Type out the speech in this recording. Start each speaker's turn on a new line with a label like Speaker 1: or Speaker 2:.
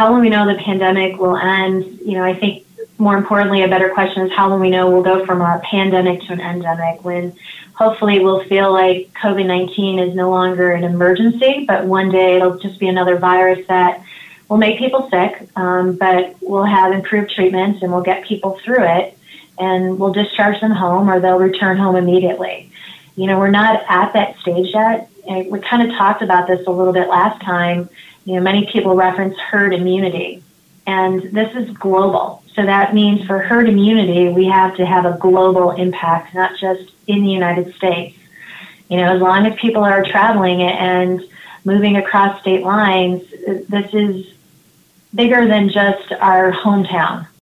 Speaker 1: how will we know the pandemic will end? I think more importantly, a better question is how will we know we'll go from a pandemic to an endemic, when hopefully we'll feel like COVID-19 is no longer an emergency, but one day it'll just be another virus that will make people sick, but we'll have improved treatments and we'll get people through it, and we'll discharge them home or they'll return home immediately. We're not at that stage yet. And we kind of talked about this a little bit last time. Many people reference herd immunity, and this is global. So that means for herd immunity, we have to have a global impact, not just in the United States. As long as people are traveling and moving across state lines, this is bigger than just our hometown.